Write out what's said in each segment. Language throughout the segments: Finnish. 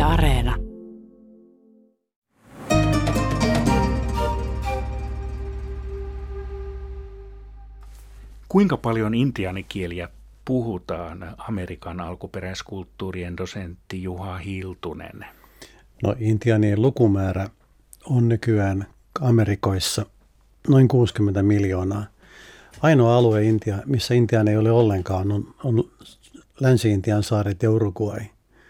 Areena. Kuinka paljon intiaanikieliä puhutaan, Amerikan alkuperäiskulttuurien dosentti Juha Hiltunen? No, intiaanien lukumäärä on nykyään Amerikoissa noin 60 miljoonaa. Ainoa alue, missä intiaan ei ole ollenkaan, on Länsi-Intian saaret ja Uruguay.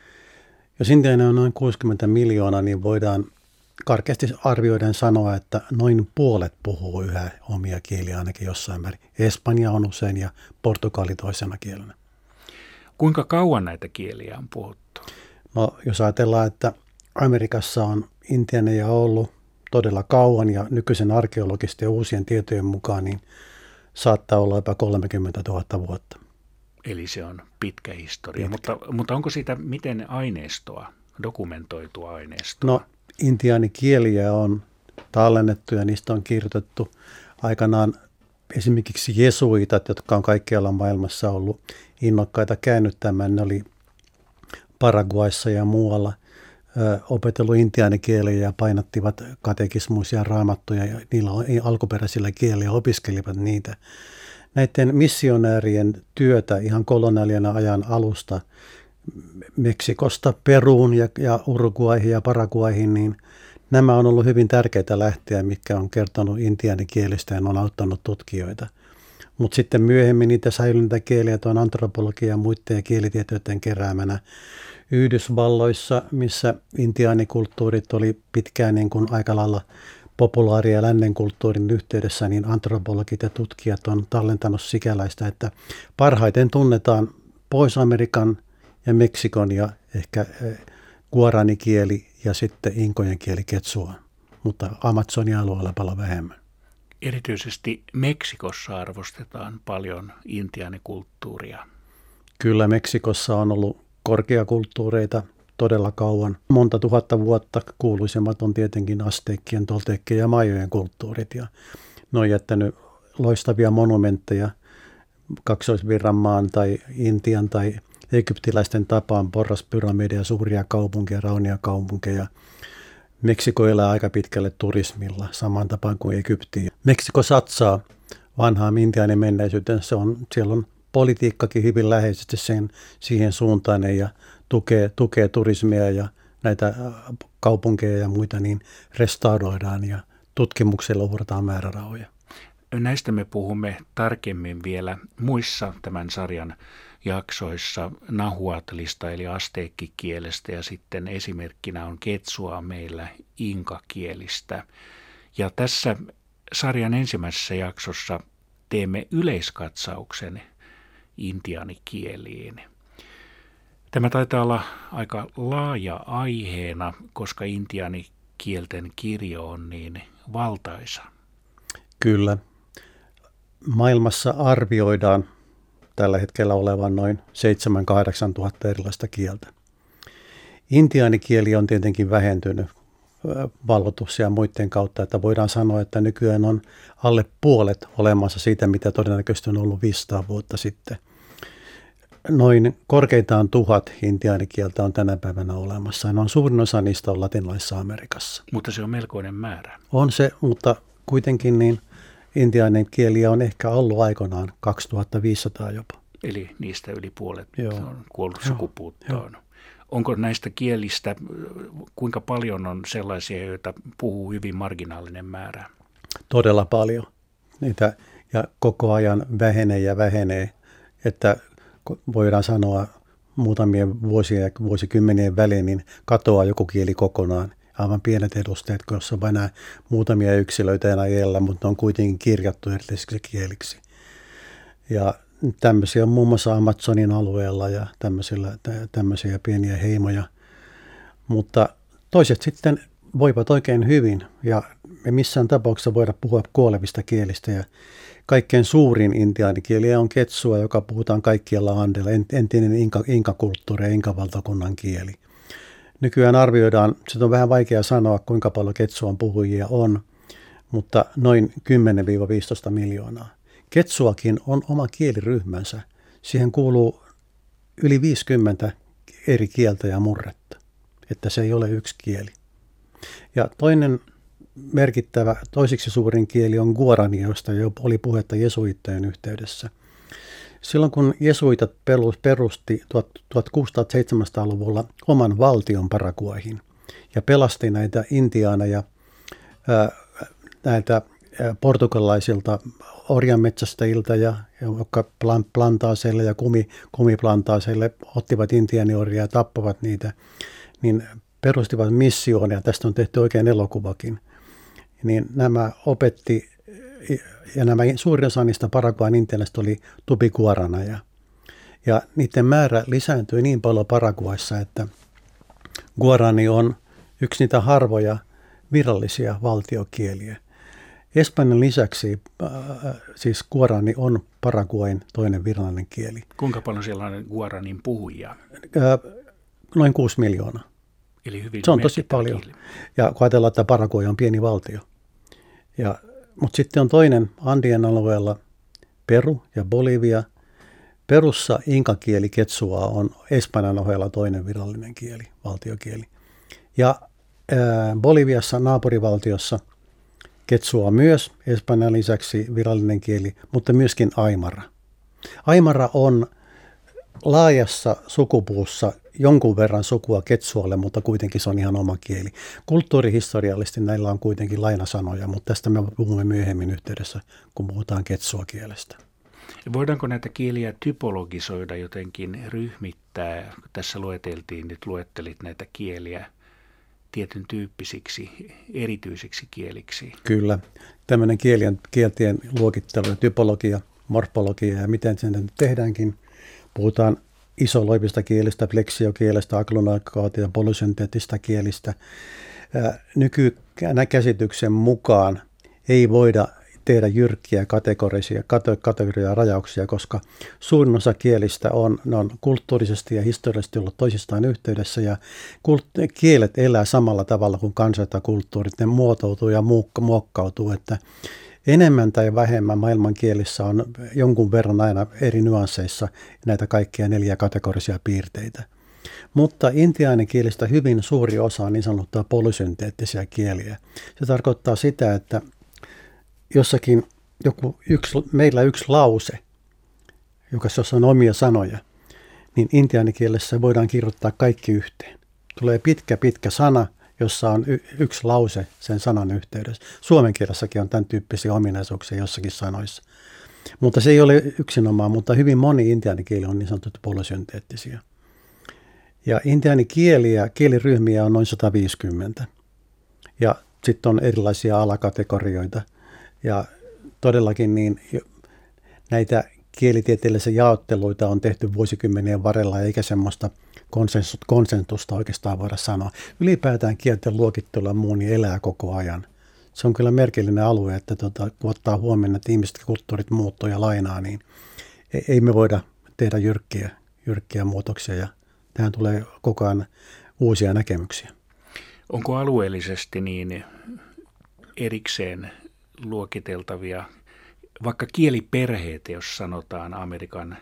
Jos intiaani on noin 60 miljoonaa, niin voidaan karkeasti arvioiden sanoa, että noin puolet puhuu yhä omia kieliä ainakin jossain määrin. Espanja on usein ja Portugali toisena kielenä. Kuinka kauan näitä kieliä on puhuttu? No, jos ajatellaan, että Amerikassa on intiaaneja ollut todella kauan ja nykyisen arkeologisten ja uusien tietojen mukaan, niin saattaa olla jopa 30 000 vuotta. Eli se on pitkä historia, mutta onko siitä miten aineistoa, dokumentoitua aineistoa? No, intiaanikieliä on tallennettu ja niistä on kirjoitettu aikanaan esimerkiksi jesuitat, jotka on kaikkialla maailmassa ollut innokkaita käännyttämään. Ne oli Paraguayssa ja muualla opetellut intiaanikieliä ja painattivat katekismuisia raamattuja ja niillä alkuperäisillä kielillä opiskelivat niitä. Näiden missionäärien työtä ihan koloniaalien ajan alusta Meksikosta Peruun ja Uruguayhin ja Paraguayhin, niin nämä on ollut hyvin tärkeitä lähteä, mitkä on kertonut intiaanikielistä ja on auttanut tutkijoita. Mutta sitten myöhemmin niitä säilyneitä kieliä on antropologia ja muiden ja kielitieteiden keräämänä. Yhdysvalloissa, missä intiaanikulttuurit oli pitkään niin kuin aika lailla populaaria ja lännen kulttuurin yhteydessä, niin antropologit ja tutkijat on tallentanut sikäläistä, että parhaiten tunnetaan Pohjois-Amerikan ja Meksikon ja ehkä guaranikieli ja sitten inkojen kieli quechua, mutta Amazonin alueella paljon vähemmän. Erityisesti Meksikossa arvostetaan paljon intiaanikulttuuria. Kyllä, Meksikossa on ollut korkeakulttuureita todella kauan. Monta tuhatta vuotta kuuluisimmat on tietenkin asteekkien, toltekkien ja majojen kulttuurit. Ja ne on jättänyt loistavia monumentteja Kaksoisvirranmaan tai Intian tai egyptiläisten tapaan, porraspyramideja, suuria kaupunkeja, raunia kaupunkeja. Meksiko elää aika pitkälle turismilla, samaan tapaan kuin Egypti. Meksiko satsaa vanhaan intiaanin menneisyyteen. Siellä on politiikkakin hyvin läheisesti siihen suuntaan ja tukee turismia ja näitä kaupunkeja ja muita niin restauroidaan ja tutkimuksella uhrataan määrärahoja. Näistä me puhumme tarkemmin vielä muissa tämän sarjan jaksoissa Nahuatlista eli asteekkikielestä ja sitten esimerkkinä on quechua meillä inkakielistä. Ja tässä sarjan ensimmäisessä jaksossa teemme yleiskatsauksen intiaanikieliin. Tämä taitaa olla aika laaja aiheena, koska intiaanikielten kirjo on niin valtaisa. Kyllä. Maailmassa arvioidaan tällä hetkellä olevan noin 7-8 tuhatta erilaista kieltä. Intiaanikieli on tietenkin vähentynyt valvotus ja muiden kautta, että voidaan sanoa, että nykyään on alle puolet olemassa siitä, mitä todennäköisesti on ollut 500 vuotta sitten. Noin korkeintaan 1000 intiaanikieltä on tänä päivänä olemassa. No, suurin osa niistä on latinalaisessa Amerikassa. Mutta se on melkoinen määrä. On se, mutta kuitenkin niin intiaanikieliä on ehkä ollut aikoinaan 2500 jopa. Eli niistä yli puolet on kuollut sukupuuttoon. Onko näistä kielistä, kuinka paljon on sellaisia, joita puhuu hyvin marginaalinen määrä? Todella paljon. Niitä ja koko ajan vähenee, että voidaan sanoa muutamien vuosien ja vuosikymmenien välein, niin katoaa joku kieli kokonaan. Aivan pienet edustajat, joissa on vain muutamia yksilöitä enää jäljellä, mutta ne on kuitenkin kirjattu erillisiksi kieliksi. Ja tämmöisiä on muun muassa Amazonin alueella ja tämmöisiä pieniä heimoja. Mutta toiset sitten voivat oikein hyvin ja me missään tapauksessa voida puhua kuolevista kielistä. Ja kaikkein suurin intiaanikieli on quechua, joka puhutaan kaikkialla Andella, entinen inkakulttuuri ja inkavaltakunnan kieli. Nykyään arvioidaan, se on vähän vaikea sanoa, kuinka paljon quechuan puhujia on, mutta noin 10-15 miljoonaa. Quechuakin on oma kieliryhmänsä. Siihen kuuluu yli 50 eri kieltä ja murretta. että se ei ole yksi kieli. Ja toinen merkittävä, toiseksi suurin kieli on guarani, josta jo oli puhetta jesuittojen yhteydessä. Silloin kun jesuitat perusti 1600-1700-luvulla oman valtion Paraguayhin ja pelasti näitä intiaaneja näiltä portugalaisilta orjanmetsästäjiltä ja jotka plantaaseille ja kumiplantaaseille ottivat intiaaniorjia ja tappavat niitä, niin perustivat missioonia. Tästä on tehty oikein elokuvakin. Niin nämä opetti, ja nämä suurin osa niistä Paraguayn intiaanista oli tupiguaranaja. Ja niiden määrä lisääntyi niin paljon Paraguayssa, että guarani on yksi niitä harvoja virallisia valtiokieliä. Espanjan lisäksi siis guarani on Paraguayn toinen virallinen kieli. Kuinka paljon siellä on guaranin puhujia? Noin 6 miljoonaa. Eli hyvin se on tosi paljon. Kieli. Ja kun ajatellaan, että Paraguay on pieni valtio. Mutta sitten on toinen Andien alueella Peru ja Bolivia. Perussa inkakieli quechua on Espanjan ohella toinen virallinen kieli, valtiokieli. Ja Boliviassa, naapurivaltiossa, quechua myös Espanjan lisäksi virallinen kieli, mutta myöskin aimara. Aimara on laajassa sukupuussa jonkun verran sukua quechualle, mutta kuitenkin se on ihan oma kieli. Kulttuurihistoriallisesti näillä on kuitenkin lainasanoja, mutta tästä me puhumme myöhemmin yhteydessä, kun puhutaan quechua-kielestä. Voidaanko näitä kieliä typologisoida jotenkin, ryhmittää? Tässä luettelit näitä kieliä tietyn tyyppisiksi, erityisiksi kieliksi. Kyllä. Tämmöinen kieltien luokittelu, typologia, morfologia ja miten sen tehdäänkin. Puhutaan isoloivista kielistä, fleksiokielestä, agglunatio- polysynteettistä kielistä. Nykykäsityksen mukaan ei voida tehdä jyrkkiä kategorisia rajauksia, koska suurin osa kielistä ne on kulttuurisesti ja historiallisesti ollut toisistaan yhteydessä, ja kielet elää samalla tavalla kuin kansat ja kulttuurit. Ne muotoutuu ja muokkautuu, että enemmän tai vähemmän maailman kielissä on jonkun verran aina eri nyansseissa näitä kaikkia 4 kategorisia piirteitä. Mutta intiaanikielistä hyvin suuri osa on niin sanottua polysynteettisiä kieliä. Se tarkoittaa sitä, että jossakin meillä yksi lause, jossa on omia sanoja, niin intiaanikielessä voidaan kirjoittaa kaikki yhteen. Tulee pitkä sana, jossa on yksi lause sen sanan yhteydessä. Suomen kielessäkin on tämän tyyppisiä ominaisuuksia jossakin sanoissa. Mutta se ei ole yksinomaan, mutta hyvin moni intiaanikieli on niin sanottu polysynteettisiä. Ja kieliryhmiä on noin 150. Ja sitten on erilaisia alakategorioita. Ja todellakin niin näitä kielitieteellisiä jaotteluita on tehty vuosikymmenien varrella, eikä semmoista konsensusta oikeastaan voida sanoa. Ylipäätään kielten luokittelu ja muu niin elää koko ajan. Se on kyllä merkillinen alue, että kun ottaa huomioon, että ihmiset kulttuurit muuttuu ja lainaa, niin ei me voida tehdä jyrkkiä muutoksia, ja tähän tulee koko ajan uusia näkemyksiä. Onko alueellisesti niin erikseen luokiteltavia, vaikka kieliperheitä, jos sanotaan Amerikan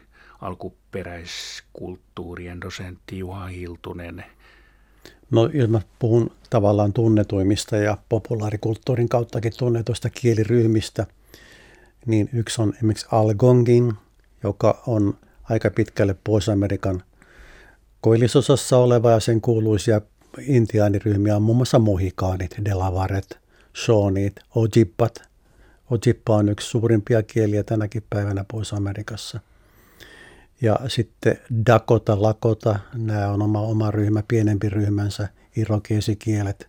alkuperäiskulttuurien dosentti Juha Hiltunen? No, jos mä puhun tavallaan tunnetuimmista ja populaarikulttuurin kauttakin tunnetuista kieliryhmistä, niin yksi on esimerkiksi Algonquin, joka on aika pitkälle Pohjois-Amerikan koillisosassa oleva, ja sen kuuluisia intiaaniryhmiä on muun muassa mohikaanit, delawaret, shawnit, ojibbat. Ojibba on yksi suurimpia kieliä tänäkin päivänä Pohjois-Amerikassa. Ja sitten Dakota, Lakota, nämä on oma ryhmä, pienempi ryhmänsä, irokeesikielet.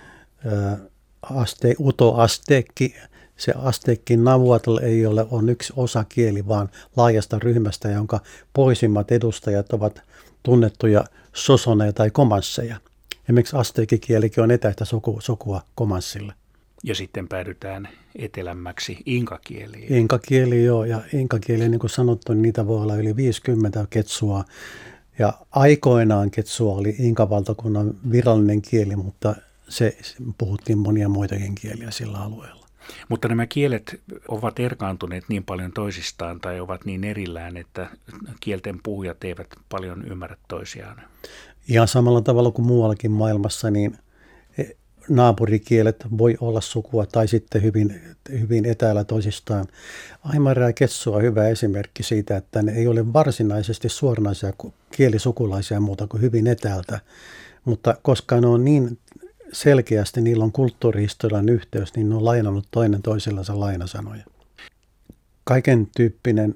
Uto-Aztekki, se Aztekin Nahuatl on yksi osakieli, vaan laajasta ryhmästä, jonka pohjoisimmat edustajat ovat tunnettuja sosoneja tai komansseja. Esimerkiksi aztekikielikin on etäistä sukua komanssille. Ja sitten päädytään etelämmäksi inkakieliin. Inkakieli, joo, ja inkakieli, niin kuin sanottu, niin niitä voi olla yli 50 quechua. Ja aikoinaan quechua oli inkavaltakunnan virallinen kieli, mutta se puhuttiin monia muitakin kieliä sillä alueella. Mutta nämä kielet ovat erkaantuneet niin paljon toisistaan tai ovat niin erillään, että kielten puhujat eivät paljon ymmärrä toisiaan. Ihan samalla tavalla kuin muuallakin maailmassa, niin naapurikielet voi olla sukua tai sitten hyvin etäällä toisistaan. Aymara ja Quechua on hyvä esimerkki siitä, että ne ei ole varsinaisesti suoranaisia kielisukulaisia muuta kuin hyvin etäältä, mutta koska ne on niin selkeästi, niillä on kulttuurihistorian yhteys, niin ne on lainannut toinen toisillansa lainasanoja. Kaiken tyyppinen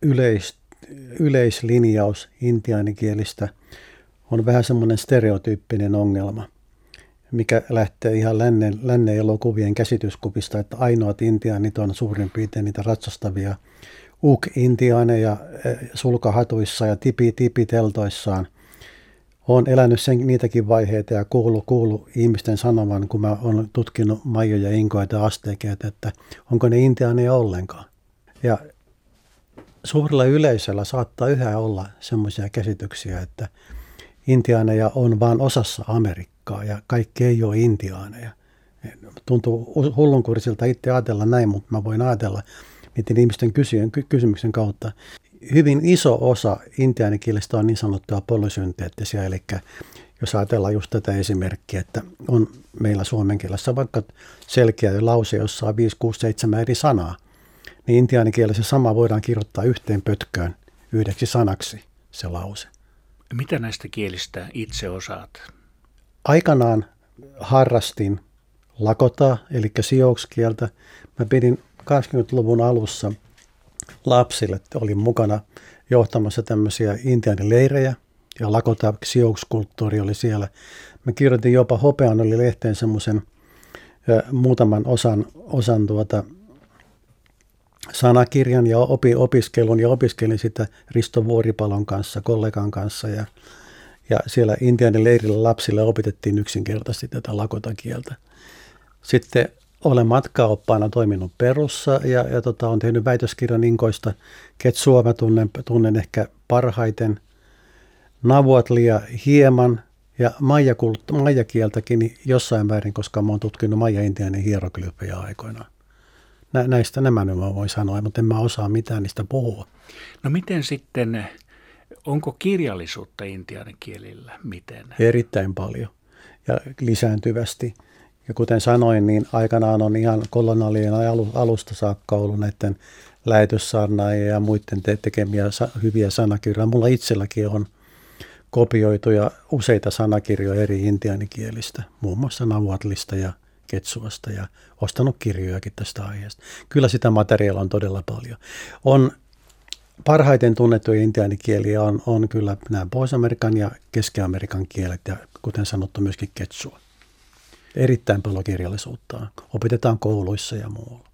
yleislinjaus intiaanikielistä on vähän semmoinen stereotyyppinen ongelma, mikä lähtee ihan lännen elokuvien käsityskuvista, että ainoat intiaanit on suurin piirtein niitä ratsastavia uk-intiaaneja sulkahatuissa ja tipiteltoissaan. Olen elänyt niitäkin vaiheita ja kuullut ihmisten sanovan, kun mä olen tutkinut maijoja, inkoita ja asteikeita, että onko ne intiaaneja ollenkaan. Ja suurella yleisöllä saattaa yhä olla semmoisia käsityksiä, että intiaaneja on vain osassa Amerikkaa ja kaikki ei ole intiaaneja. Tuntuu hullunkurisilta itse ajatella näin, mutta mä voin ajatella niiden ihmisten kysymyksen kautta. Hyvin iso osa intiaanikielestä on niin sanottua polysynteettisiä, eli jos ajatellaan just tätä esimerkkiä, että on meillä suomen kielessä vaikka selkeä lause, jossa on 5, 6, 7 eri sanaa, niin intiaanikielessä sama voidaan kirjoittaa yhteen pötköön yhdeksi sanaksi se lause. Mitä näistä kielistä itse osaat? Aikanaan harrastin lakotaa, eli sioux-kieltä. Mä pidin 80-luvun alussa lapsille, olin mukana johtamassa tämmöisiä intiaanileirejä, ja lakota sioux-kulttuuri oli siellä. Mä kirjoitin jopa Hopean lehteen semmoisen muutaman osan sanakirjan ja opiskelun, ja opiskelin sitä Risto Vuoripalon kanssa, kollegan kanssa, ja siellä intiaanileirillä lapsille opetettiin yksinkertaisesti tätä lakotakieltä. Sitten olen matkaoppaana toiminut Perussa ja olen tehnyt väitöskirjan inkoista. Quechua mä tunnen ehkä parhaiten, Nahuatlia hieman ja maijakieltäkin jossain määrin, koska mä oon tutkinut maija-intiaanin hieroglyfejä aikoinaan. Näistä nämä nyt mä voin sanoa, mutta en mä osaa mitään niistä puhua. No miten sitten, onko kirjallisuutta intiaanikielillä miten? Erittäin paljon ja lisääntyvästi. Ja kuten sanoin, niin aikanaan on ihan koloniaalien alusta saakka ollut näiden lähetyssaarnaajien ja muiden tekemiä hyviä sanakirjoja. Mulla itselläkin on kopioituja useita sanakirjoja eri intiaanikielistä, muun muassa Nahuatlista ja Quechuasta, ja ostanut kirjojakin tästä aiheesta. Kyllä sitä materiaalia on todella paljon. On parhaiten tunnettuja intiaanikieliä on kyllä nämä Pohjois-Amerikan ja Keski-Amerikan kielet, ja kuten sanottu myöskin Quechua. Erittäin paljon kirjallisuutta opetetaan kouluissa ja muualla.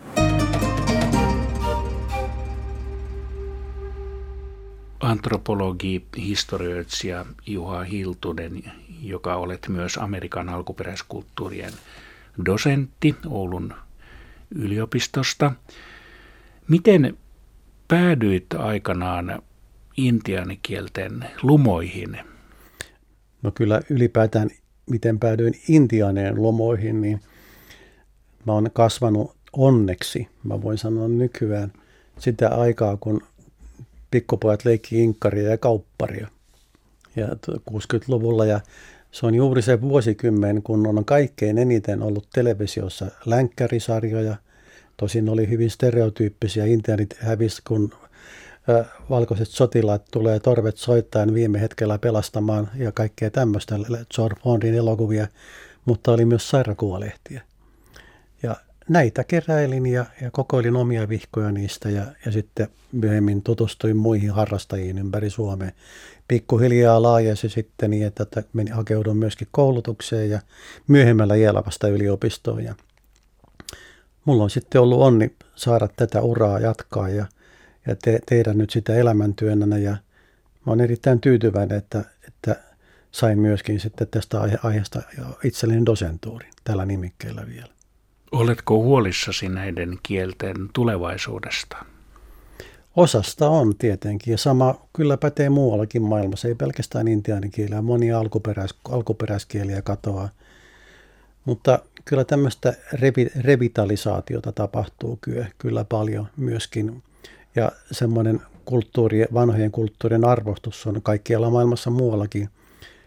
Antropologi, historioitsija Juha Hiltunen, joka olet myös Amerikan alkuperäiskulttuurien dosentti Oulun yliopistosta. Miten päädyit aikanaan intiaanikielten lumoihin? No kyllä ylipäätään, miten päädyin intiaanien lomoihin, niin mä oon kasvanut onneksi, mä voin sanoa nykyään, sitä aikaa, kun pikkupojat leikki inkkaria ja kaupparia ja 60-luvulla. Ja se on juuri se vuosikymmen, kun on kaikkein eniten ollut televisiossa länkkärisarjoja. Tosin oli hyvin stereotyyppisiä. Intiaanit hävisi, kun valkoiset sotilaat tulee torvet soittaen viime hetkellä pelastamaan ja kaikkea tämmöistä George Bondin elokuvia, mutta oli myös sairakuvalehtiä. Ja näitä keräilin ja kokoilin omia vihkoja niistä ja sitten myöhemmin tutustuin muihin harrastajiin ympäri Suomea. Pikkuhiljaa laajasi sitten niin, että hakeudun myöskin koulutukseen ja myöhemmällä iällä vasta yliopistoon. Ja mulla on sitten ollut onni saada tätä uraa jatkaa ja tehdä nyt sitä elämäntyönä, ja mä olen erittäin tyytyväinen, että sain myöskin sitten tästä aiheesta itselleni dosentuurin tällä nimikkeellä vielä. Oletko huolissasi näiden kielten tulevaisuudesta? Osasta on tietenkin, ja sama kyllä pätee muuallakin maailmassa, ei pelkästään intiaanikieliä, monia alkuperäiskieliä katoaa. Mutta kyllä tämmöistä revitalisaatiota tapahtuu kyllä paljon myöskin. Ja semmoinen vanhojen kulttuurien arvostus on kaikkialla maailmassa muuallakin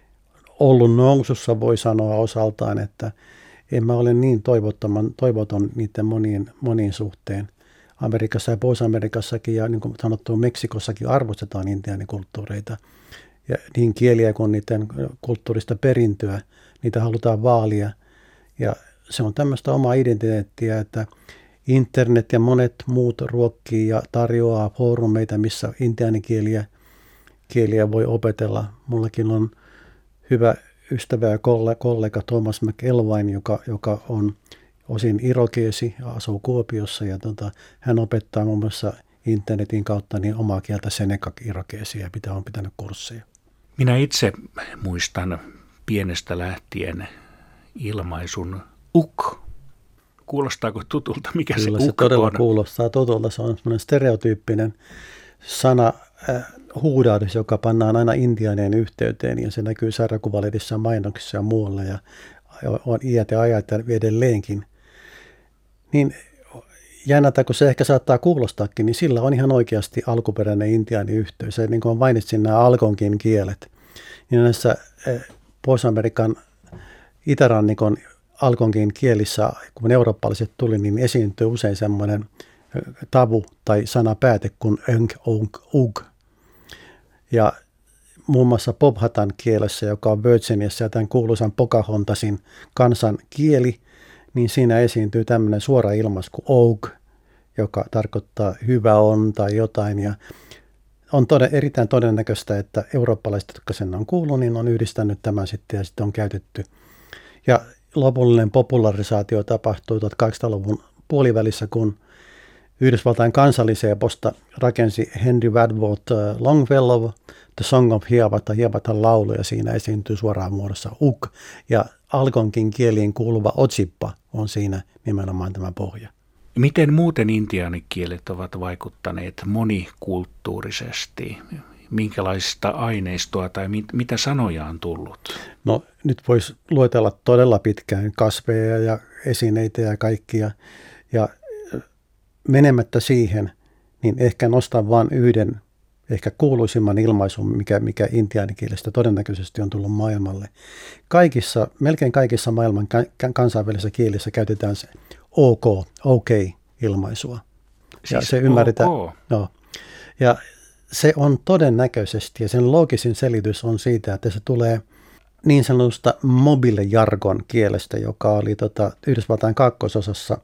ollut nousussa, voi sanoa osaltaan, että en mä ole niin toivoton niiden monien suhteen. Amerikassa ja Pohjois-Amerikassakin ja niin kuin sanottu Meksikossakin arvostetaan intiaanikulttuureita ja niin kieliä kuin niiden kulttuurista perintöä, niitä halutaan vaalia ja se on tämmöistä omaa identiteettiä, että internet ja monet muut ruokkii ja tarjoaa foorumeita, missä intiaanikieliä voi opetella. Mullakin on hyvä ystävä ja kollega Thomas McElwain, joka on osin irokeesi ja asuu Kuopiossa ja hän opettaa muun muassa internetin kautta niin omaa kieltä Seneca-irokeesia ja on pitänyt kursseja. Minä itse muistan pienestä lähtien ilmaisun uk. Kuulostaako tutulta? Mikä Kyllä se uk on? Se todella on? kuulostaa tutulta. Se on semmoinen stereotyyppinen sana, huudahdus, joka pannaan aina intiaanien yhteyteen ja se näkyy sarjakuvalehdessä, mainoksissa ja muualla ja on iät ja ajat ja edelleenkin. Niin jännätä, kun se ehkä saattaa kuulostaakin, niin sillä on ihan oikeasti alkuperäinen intiaaniyhteys. Ja niin kuin mainitsin nämä alkonkin kielet, niin näissä Pohjois-Amerikan itärannikon alkonkin kielissä, kun eurooppalaiset tuli, niin esiintyy usein semmoinen tavu tai sanapääte kuin önk, onk, ug. Ja muun muassa Powhatan kielessä, joka on Virginiassa ja tämän kuuluisan Pocahontasin kansan kieli, niin siinä esiintyy tämmöinen suora ilmaisu kuin oug, joka tarkoittaa hyvä on tai jotain. Ja on erittäin todennäköistä, että eurooppalaiset, jotka sen on kuullut, niin on yhdistänyt tämän sitten ja sitten on käytetty. Ja lopullinen popularisaatio tapahtui 1800-luvun puolivälissä, kun Yhdysvaltain kansalliseeposta rakensi Henry Wadsworth Longfellow The Song of Hiawatha laulu, ja siinä esiintyy suoraan muodossa uk, ja alkonkin kieliin kuuluva otsippa on siinä nimenomaan tämä pohja. Miten muuten intiaanikielet ovat vaikuttaneet monikulttuurisesti? Minkälaista aineistoa tai mitä sanoja on tullut? No nyt voisi luetella todella pitkään kasveja ja esineitä ja kaikkia, ja menemättä siihen, niin ehkä nostan vain yhden ehkä kuuluisimman ilmaisun, mikä intiaanikielestä todennäköisesti on tullut maailmalle. Melkein kaikissa maailman kansainvälisissä kielissä käytetään se OK-ilmaisua. Siis ja se ymmärretään. No, ja se on todennäköisesti, ja sen loogisin selitys on siitä, että se tulee niin sanotusta mobile-jargon kielestä, joka oli Yhdysvaltain kaakkoisosassa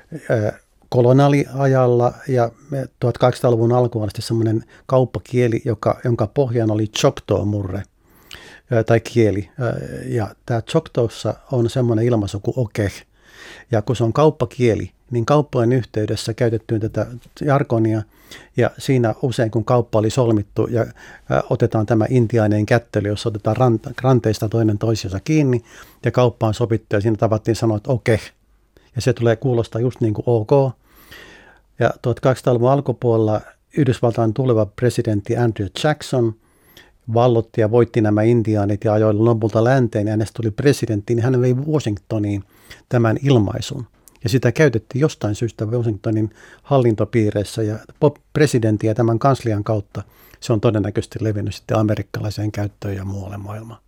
koloniaaliajalla ja 1800-luvun alkuun asti semmoinen kauppakieli, jonka pohjana oli Choctaw-murre tai kieli. Ja tämä Choctawssa on semmoinen ilmaisu kuin okeh. Ja kun se on kauppakieli, niin kauppojen yhteydessä käytettyyn tätä jargonia ja siinä usein kun kauppa oli solmittu ja otetaan tämä intiaanien kättely, jossa otetaan ranteista toinen toisiansa kiinni ja kauppa on sopittu ja siinä tavattiin sanoa, että okeh. Ja se tulee kuulostaa just niin kuin OK. Ja 1800-luvun alkupuolella Yhdysvaltain tuleva presidentti Andrew Jackson vallotti ja voitti nämä intiaanit ja ajoi lopulta länteen ja hänestä tuli presidentti, niin hän vei Washingtoniin tämän ilmaisun. Ja sitä käytettiin jostain syystä Washingtonin hallintopiireissä ja presidentin ja tämän kanslian kautta se on todennäköisesti levinnyt sitten amerikkalaiseen käyttöön ja muualle maailmaan.